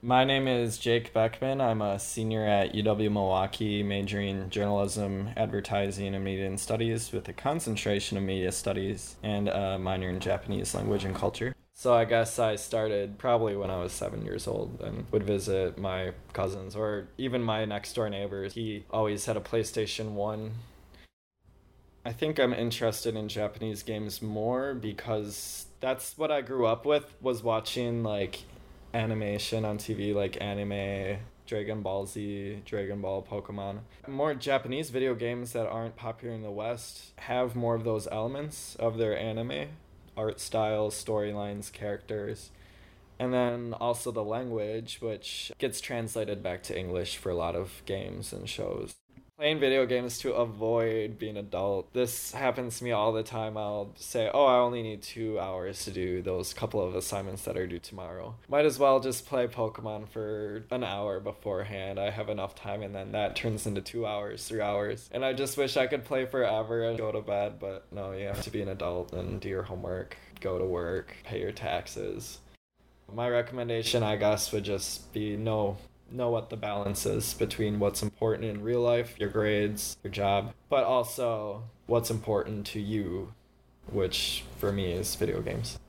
My name is Jake Beckman. I'm a senior at UW Milwaukee, majoring in journalism, advertising, and media studies with a concentration of media studies and a minor in Japanese language and culture. So I guess I started probably when I was 7 years old and would visit my cousins or even my next door neighbors. He always had a PlayStation 1. I think I'm interested in Japanese games more because that's what I grew up with, was watching like animation on TV, like anime, Dragon Ball Z, Dragon Ball, Pokemon. More Japanese video games that aren't popular in the West have more of those elements of their anime, art style, storylines, characters, and then also the language, which gets translated back to English for a lot of games and shows. Playing video games to avoid being adult. This happens to me all the time. I'll say, oh, I only need 2 hours to do those couple of assignments that are due tomorrow. Might as well just play Pokemon for an hour beforehand. I have enough time, and then that turns into 2 hours, 3 hours. And I just wish I could play forever and go to bed, but no, you have to be an adult and do your homework, go to work, pay your taxes. My recommendation, I guess, would just be know what the balance is between what's important in real life, your grades, your job, but also what's important to you, which for me is video games.